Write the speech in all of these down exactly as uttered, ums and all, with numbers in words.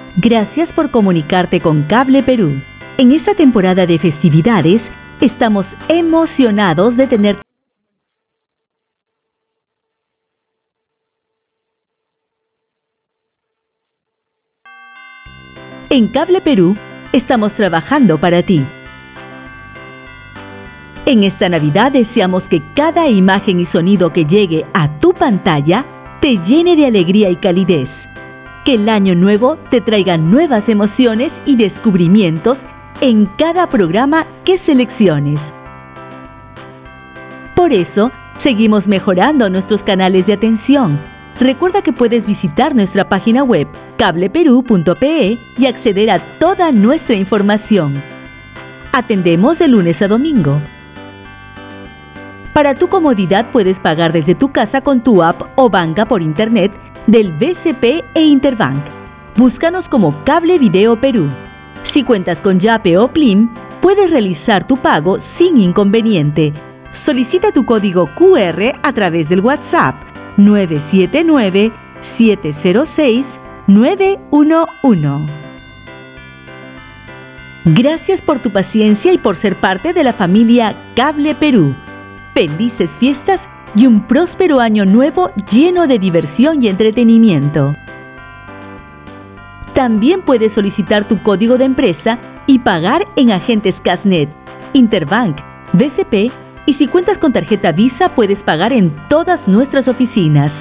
Gracias por comunicarte con Cable Perú. En esta temporada de festividades, estamos emocionados de tener En Cable Perú, estamos trabajando para ti. En esta Navidad deseamos que cada imagen y sonido que llegue a tu pantalla te llene de alegría y calidez. Que el año nuevo te traiga nuevas emociones y descubrimientos en cada programa que selecciones. Por eso, seguimos mejorando nuestros canales de atención. Recuerda que puedes visitar nuestra página web cable perú punto pe y acceder a toda nuestra información. Atendemos de lunes a domingo. Para tu comodidad puedes pagar desde tu casa con tu app o banca por internet del B C P e Interbank. Búscanos como Cable Video Perú. Si cuentas con Yape o Plim, puedes realizar tu pago sin inconveniente. Solicita tu código Q R a través del WhatsApp nueve siete nueve, siete cero seis, nueve uno uno. Gracias por tu paciencia y por ser parte de la familia Cable Perú. Felices fiestas y un próspero año nuevo lleno de diversión y entretenimiento. También puedes solicitar tu código de empresa y pagar en agentes Casnet, Interbank, B C P y si cuentas con tarjeta Visa puedes pagar en todas nuestras oficinas.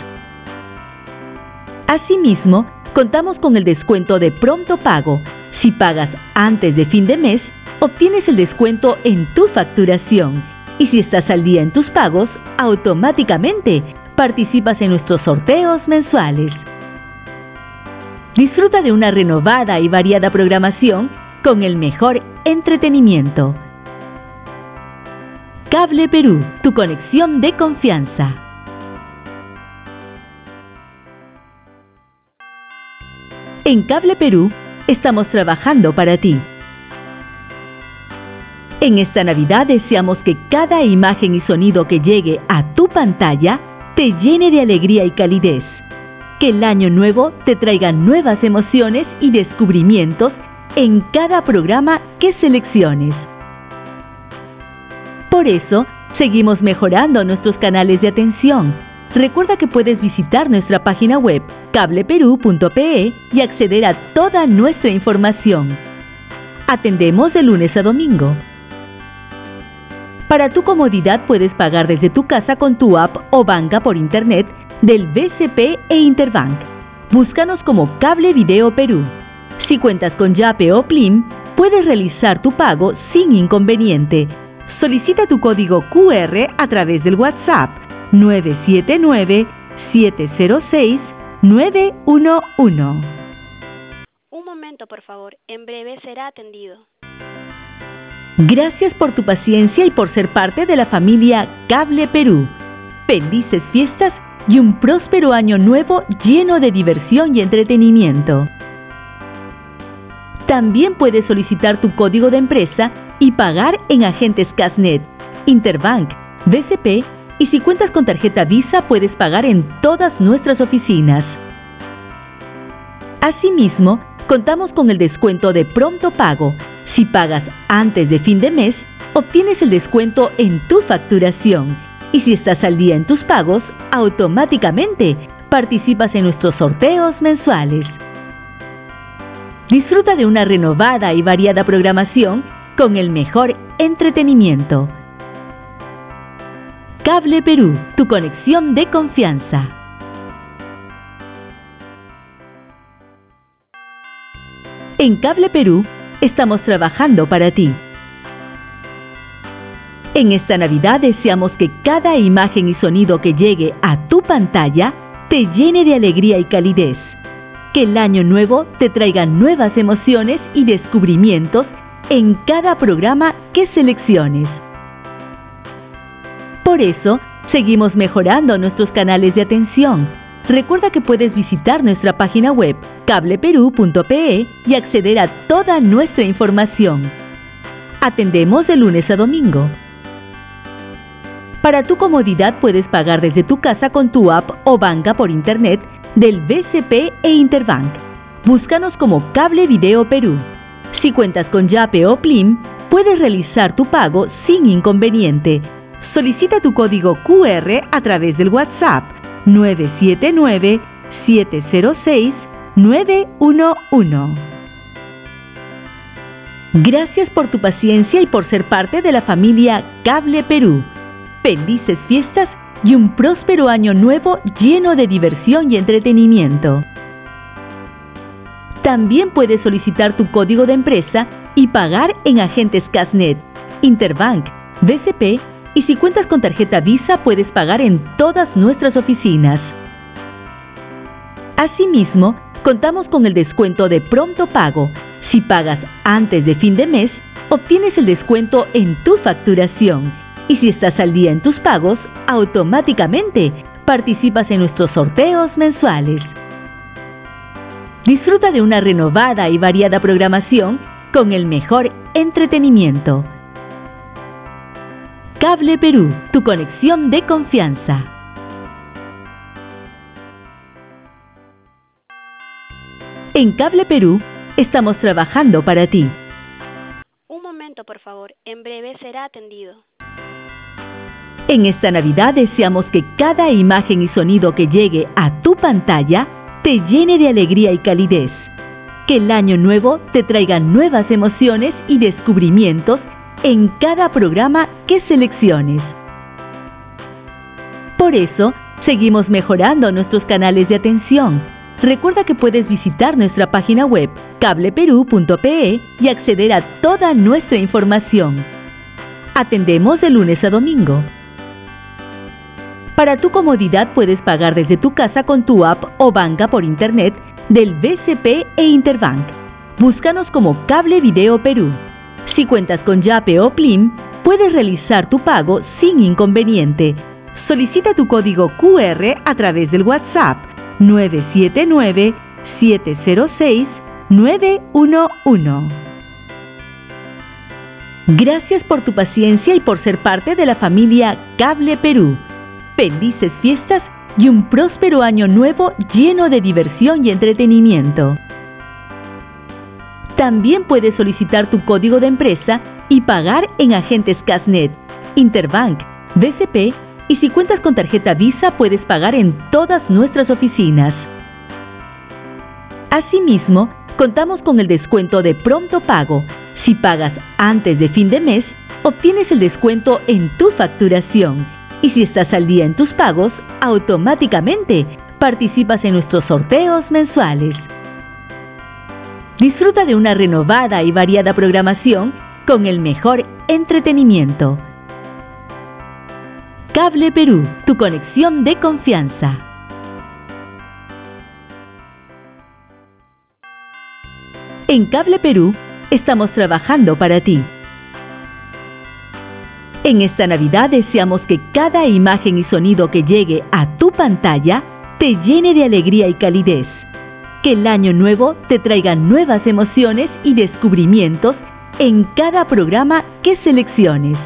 Asimismo, contamos con el descuento de pronto pago. Si pagas antes de fin de mes, obtienes el descuento en tu facturación. Y si estás al día en tus pagos, automáticamente participas en nuestros sorteos mensuales. Disfruta de una renovada y variada programación con el mejor entretenimiento. Cable Perú, tu conexión de confianza. En Cable Perú, estamos trabajando para ti. En esta Navidad deseamos que cada imagen y sonido que llegue a tu pantalla te llene de alegría y calidez. Que el año nuevo te traiga nuevas emociones y descubrimientos en cada programa que selecciones. Por eso, seguimos mejorando nuestros canales de atención. Recuerda que puedes visitar nuestra página web cable perú punto pe y acceder a toda nuestra información. Atendemos de lunes a domingo. Para tu comodidad puedes pagar desde tu casa con tu app o banca por internet del B C P e Interbank. Búscanos como Cable Video Perú. Si cuentas con Yape o Plim, puedes realizar tu pago sin inconveniente. Solicita tu código Q R a través del WhatsApp nueve siete nueve, siete cero seis, nueve uno uno. Un momento, por favor. En breve será atendido. Gracias por tu paciencia y por ser parte de la familia Cable Perú. Felices fiestas y un próspero año nuevo lleno de diversión y entretenimiento. También puedes solicitar tu código de empresa y pagar en agentes Casnet, Interbank, B C P y si cuentas con tarjeta Visa puedes pagar en todas nuestras oficinas. Asimismo, contamos con el descuento de pronto pago. Si pagas antes de fin de mes, obtienes el descuento en tu facturación. Y si estás al día en tus pagos, automáticamente participas en nuestros sorteos mensuales. Disfruta de una renovada y variada programación con el mejor entretenimiento. Cable Perú, tu conexión de confianza. En Cable Perú, estamos trabajando para ti. En esta Navidad deseamos que cada imagen y sonido que llegue a tu pantalla te llene de alegría y calidez. Que el año nuevo te traiga nuevas emociones y descubrimientos en cada programa que selecciones. Por eso, seguimos mejorando nuestros canales de atención. Recuerda que puedes visitar nuestra página web cable perú punto pe y acceder a toda nuestra información. Atendemos de lunes a domingo. Para tu comodidad puedes pagar desde tu casa con tu app o banca por internet del B C P e Interbank. Búscanos como Cable Video Perú. Si cuentas con Yape o Plim, puedes realizar tu pago sin inconveniente. Solicita tu código Q R a través del WhatsApp nueve siete nueve, siete cero seis, nueve uno uno. Gracias por tu paciencia y por ser parte de la familia Cable Perú. Felices fiestas y un próspero año nuevo lleno de diversión y entretenimiento. También puedes solicitar tu código de empresa y pagar en agentes Casnet, Interbank, B C P, y si cuentas con tarjeta Visa puedes pagar en todas nuestras oficinas. Asimismo, contamos con el descuento de pronto pago. Si pagas antes de fin de mes, obtienes el descuento en tu facturación. Y si estás al día en tus pagos, automáticamente participas en nuestros sorteos mensuales. Disfruta de una renovada y variada programación con el mejor entretenimiento. Cable Perú, tu conexión de confianza. En Cable Perú, estamos trabajando para ti. Un momento, por favor. En breve será atendido. En esta Navidad deseamos que cada imagen y sonido que llegue a tu pantalla te llene de alegría y calidez. Que el año nuevo te traiga nuevas emociones y descubrimientos en cada programa que selecciones. Por eso, seguimos mejorando nuestros canales de atención. Recuerda que puedes visitar nuestra página web cable perú punto pe y acceder a toda nuestra información. Atendemos de lunes a domingo. Para tu comodidad puedes pagar desde tu casa con tu app o banca por internet del B C P e Interbank. Búscanos como Cable Video Perú. Si cuentas con Yape o Plim, puedes realizar tu pago sin inconveniente. Solicita tu código Q R a través del WhatsApp nueve siete nueve, siete cero seis, nueve uno uno. Gracias por tu paciencia y por ser parte de la familia Cable Perú. Felices fiestas y un próspero año nuevo lleno de diversión y entretenimiento. También puedes solicitar tu código de empresa y pagar en agentes Casnet, Interbank, B C P, y si cuentas con tarjeta Visa puedes pagar en todas nuestras oficinas. Asimismo, contamos con el descuento de pronto pago. Si pagas antes de fin de mes, obtienes el descuento en tu facturación. Y si estás al día en tus pagos, automáticamente participas en nuestros sorteos mensuales. Disfruta de una renovada y variada programación con el mejor entretenimiento. Cable Perú, tu conexión de confianza. En Cable Perú, estamos trabajando para ti. En esta Navidad deseamos que cada imagen y sonido que llegue a tu pantalla te llene de alegría y calidez. Que el año nuevo te traiga nuevas emociones y descubrimientos en cada programa que selecciones.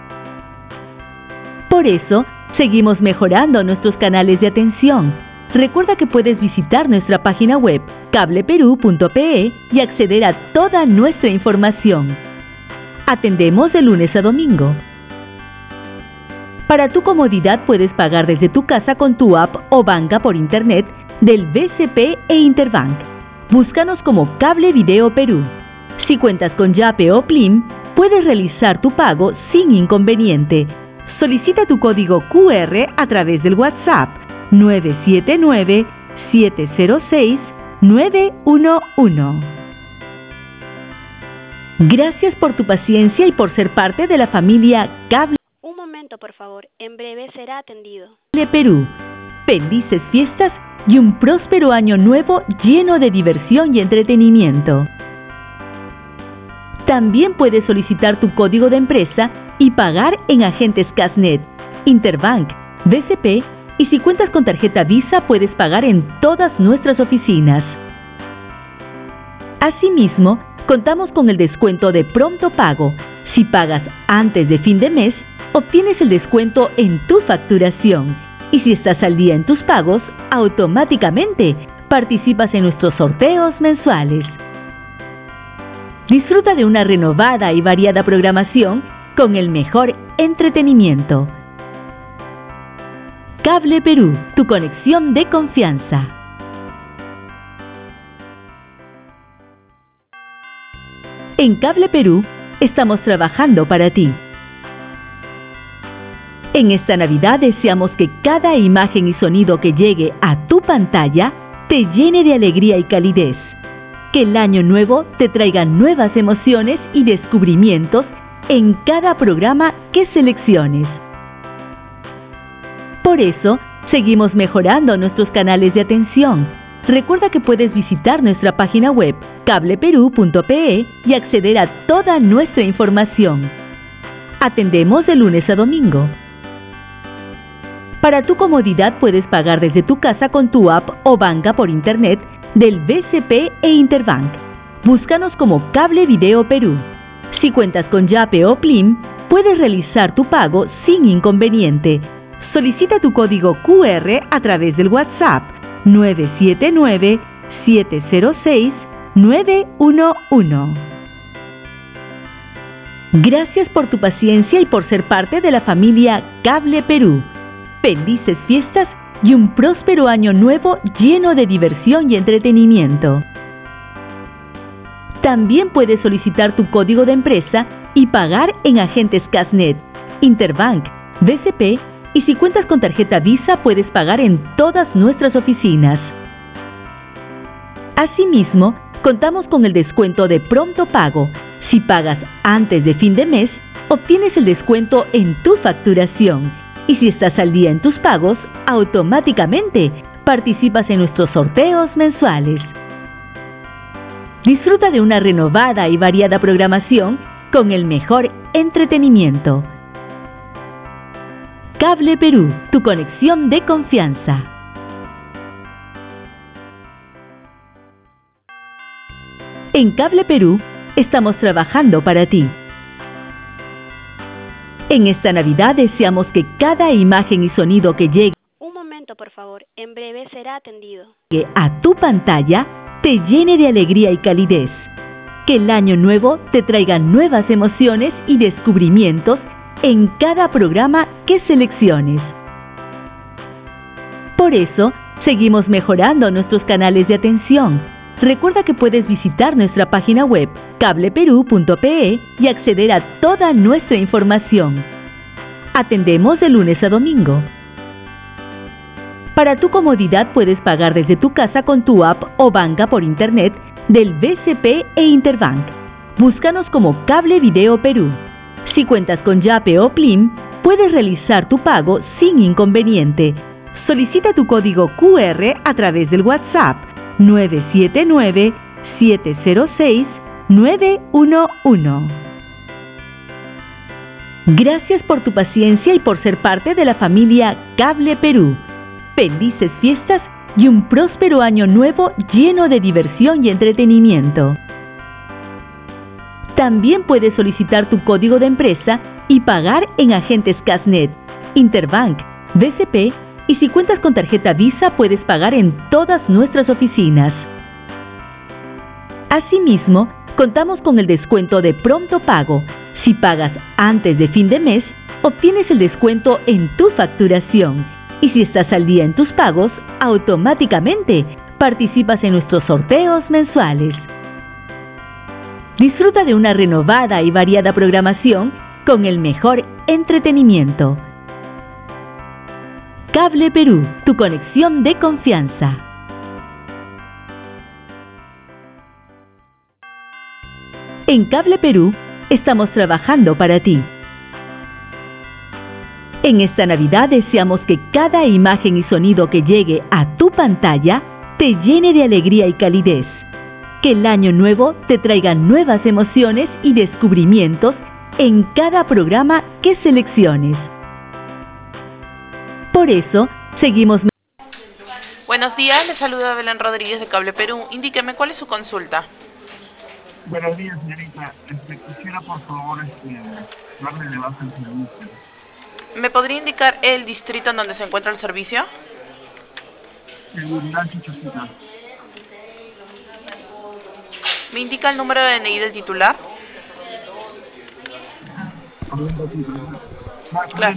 Por eso, seguimos mejorando nuestros canales de atención. Recuerda que puedes visitar nuestra página web cable perú punto pe y acceder a toda nuestra información. Atendemos de lunes a domingo. Para tu comodidad puedes pagar desde tu casa con tu app o banca por internet del B C P e Interbank. Búscanos como Cable Video Perú. Si cuentas con Yape o Plim, puedes realizar tu pago sin inconveniente. Solicita tu código Q R a través del WhatsApp nueve siete nueve, siete cero seis, nueve uno uno. Gracias por tu paciencia y por ser parte de la familia Cable Un momento, por favor. En breve será atendido. Perú. Felices fiestas y un próspero año nuevo lleno de diversión y entretenimiento. También puedes solicitar tu código de empresa y pagar en agentes Casnet, Interbank, B C P, y si cuentas con tarjeta Visa puedes pagar en todas nuestras oficinas. Asimismo, contamos con el descuento de pronto pago. Si pagas antes de fin de mes, obtienes el descuento en tu facturación. Y si estás al día en tus pagos, automáticamente participas en nuestros sorteos mensuales. Disfruta de una renovada y variada programación con el mejor entretenimiento. Cable Perú, tu conexión de confianza. En Cable Perú estamos trabajando para ti. En esta Navidad deseamos que cada imagen y sonido que llegue a tu pantalla te llene de alegría y calidez. Que el año nuevo te traiga nuevas emociones y descubrimientos en cada programa que selecciones. Por eso, seguimos mejorando nuestros canales de atención. Recuerda que puedes visitar nuestra página web cable perú punto pe y acceder a toda nuestra información. Atendemos de lunes a domingo. Para tu comodidad puedes pagar desde tu casa con tu app o banca por internet del B C P e Interbank. Búscanos como Cable Video Perú. Si cuentas con Yape o Plim, puedes realizar tu pago sin inconveniente. Solicita tu código cu erre a través del WhatsApp nueve siete nueve, siete cero seis, nueve uno uno. Gracias por tu paciencia y por ser parte de la familia Cable Perú. Felices fiestas y un próspero año nuevo lleno de diversión y entretenimiento. También puedes solicitar tu código de empresa y pagar en agentes Casnet, Interbank, B C P y si cuentas con tarjeta Visa puedes pagar en todas nuestras oficinas. Asimismo, contamos con el descuento de pronto pago. Si pagas antes de fin de mes, obtienes el descuento en tu facturación. Y si estás al día en tus pagos, automáticamente participas en nuestros sorteos mensuales. Disfruta de una renovada y variada programación con el mejor entretenimiento. Cable Perú, tu conexión de confianza. En Cable Perú estamos trabajando para ti. En esta Navidad deseamos que cada imagen y sonido que llegue Un momento, por favor. En breve será atendido. a tu pantalla te llene de alegría y calidez. Que el año nuevo te traiga nuevas emociones y descubrimientos en cada programa que selecciones. Por eso, seguimos mejorando nuestros canales de atención. Recuerda que puedes visitar nuestra página web cable perú punto pe y acceder a toda nuestra información. Atendemos de lunes a domingo. Para tu comodidad puedes pagar desde tu casa con tu app o banca por internet del B C P e Interbank. Búscanos como Cable Video Perú. Si cuentas con Yape o Plim, puedes realizar tu pago sin inconveniente. Solicita tu código cu erre a través del WhatsApp nueve siete nueve, siete cero seis, nueve uno uno. Gracias por tu paciencia y por ser parte de la familia Cable Perú. Felices fiestas y un próspero año nuevo lleno de diversión y entretenimiento. También puedes solicitar tu código de empresa y pagar en agentes Casnet, Interbank, B C P y si cuentas con tarjeta Visa puedes pagar en todas nuestras oficinas. Asimismo, contamos con el descuento de pronto pago. Si pagas antes de fin de mes, obtienes el descuento en tu facturación. Y si estás al día en tus pagos, automáticamente participas en nuestros sorteos mensuales. Disfruta de una renovada y variada programación con el mejor entretenimiento. Cable Perú, tu conexión de confianza. En Cable Perú estamos trabajando para ti. En esta Navidad deseamos que cada imagen y sonido que llegue a tu pantalla te llene de alegría y calidez. Que el año nuevo te traiga nuevas emociones y descubrimientos en cada programa que selecciones. Por eso, seguimos... Buenos días, le saluda Belén Rodríguez de Cable Perú. Indíqueme, ¿cuál es su consulta? Buenos días, señorita. Este, quisiera, por favor, este, darle de baja el servicio. ¿Me podría indicar el distrito en donde se encuentra el servicio? Seguridad Chichosita. ¿Me indica el número de D N I del titular? Claro.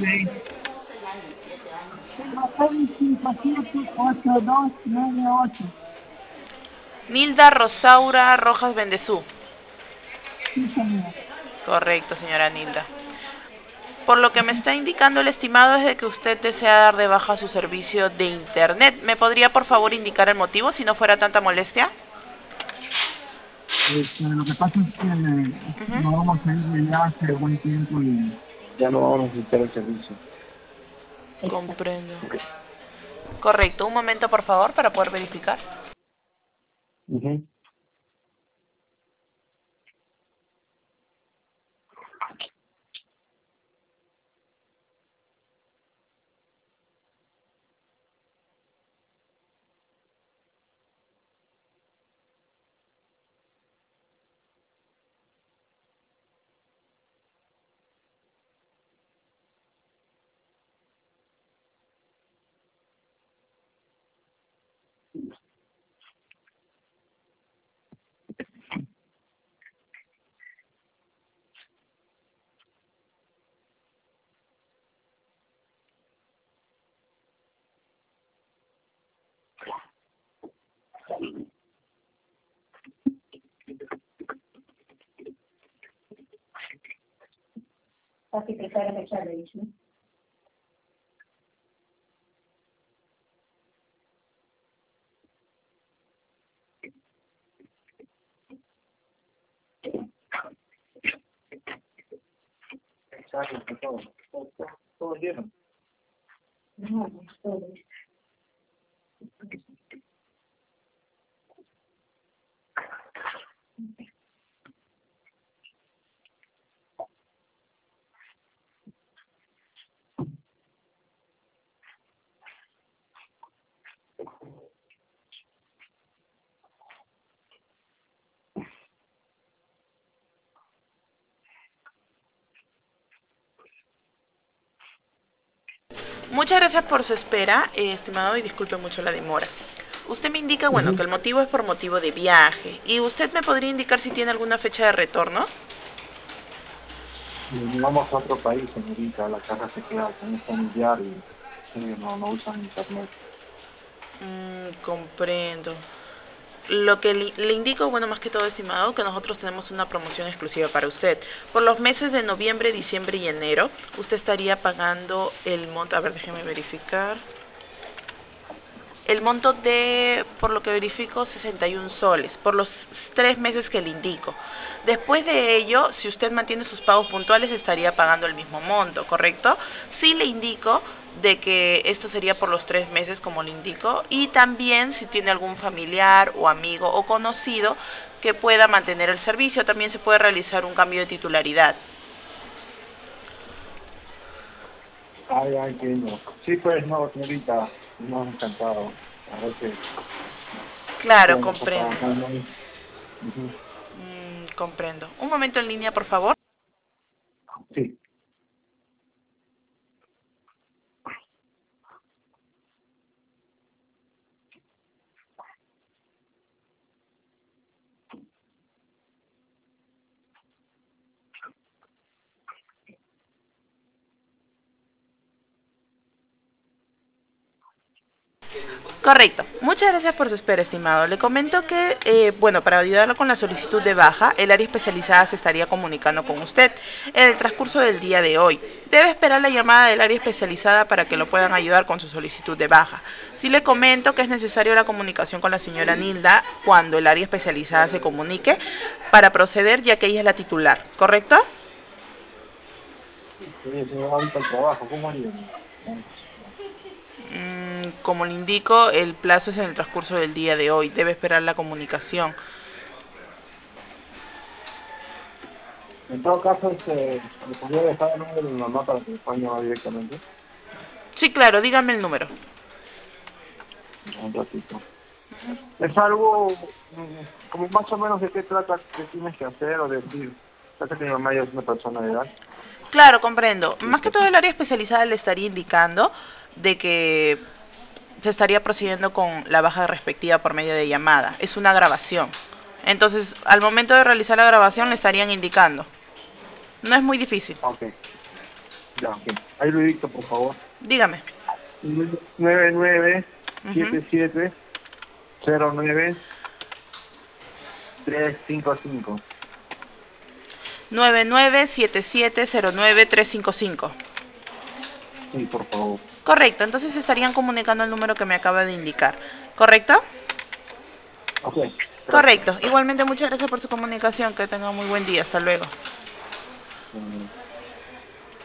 cinco siete ocho dos nueve ocho. Nilda Rosaura Rojas Bendezú. Sí, señor. Correcto, señora Nilda. Por lo que me está indicando el estimado es de que usted desea dar de baja su servicio de internet. ¿Me podría por favor indicar el motivo si no fuera tanta molestia? Este, lo que pasa es que uh-huh. no vamos a ir ya hace buen tiempo y ya no vamos a necesitar el servicio. Comprendo. Correcto. Un momento, por favor, para poder verificar. Uh-huh. Papi, prepárame echarle eso, ¿no? Todo, todo, todo lleno. No, todo. Muchas gracias por su espera, eh, estimado, y disculpe mucho la demora. Usted me indica, bueno, que el motivo es por motivo de viaje. ¿Y usted me podría indicar si tiene alguna fecha de retorno? Y vamos a otro país, señorita, la casa se queda con un familiar y sí, no, no usan internet. Mm, comprendo. Lo que le, le indico, bueno, más que todo, estimado, que nosotros tenemos una promoción exclusiva para usted. Por los meses de noviembre, diciembre y enero, usted estaría pagando el monto, a ver, déjeme verificar. El monto de, por lo que verifico, sesenta y un soles, por los tres meses que le indico. Después de ello, si usted mantiene sus pagos puntuales, estaría pagando el mismo monto, ¿correcto? Sí le indico de que esto sería por los tres meses, como le indico, y también si tiene algún familiar o amigo o conocido que pueda mantener el servicio, también se puede realizar un cambio de titularidad. Ah, ya entiendo. Sí, pues, no, señorita, nos ha encantado. A ver que... Claro, comprendo. Uh-huh. Mm, comprendo. Un momento en línea, por favor. Sí. Correcto. Muchas gracias por su espera, estimado. Le comento que, eh, bueno, para ayudarlo con la solicitud de baja, el área especializada se estaría comunicando con usted en el transcurso del día de hoy. Debe esperar la llamada del área especializada para que lo puedan ayudar con su solicitud de baja. Sí le comento que es necesario la comunicación con la señora Nilda cuando el área especializada se comunique para proceder, ya que ella es la titular, ¿correcto? Sí, señor, ahorita el trabajo, ¿cómo haría? Como le indico, el plazo es en el transcurso del día de hoy. Debe esperar la comunicación. En todo caso, este, ¿me podría dejar el número de mi mamá para que me pueda llamar directamente? Sí, claro, dígame el número. Un ratito. Es algo, mm, como más o menos de qué trata, qué tienes que hacer o decir. Trata que mi mamá ya es una persona de edad. Claro, comprendo. Más que todo el área especializada le estaría indicando de que se estaría procediendo con la baja respectiva por medio de llamada. Es una grabación. Entonces, al momento de realizar la grabación le estarían indicando. No es muy difícil. Ok. Ya, ok. Ahí lo dicto, por favor. Dígame. nueve nueve siete siete cero nueve tres cinco cinco. nueve nueve siete siete cero nueve tres cinco cinco. Sí, por favor. Correcto, entonces estarían comunicando el número que me acaba de indicar. ¿Correcto? Ok. Correcto. Igualmente, muchas gracias por su comunicación. Que tenga muy buen día. Hasta luego. Mm.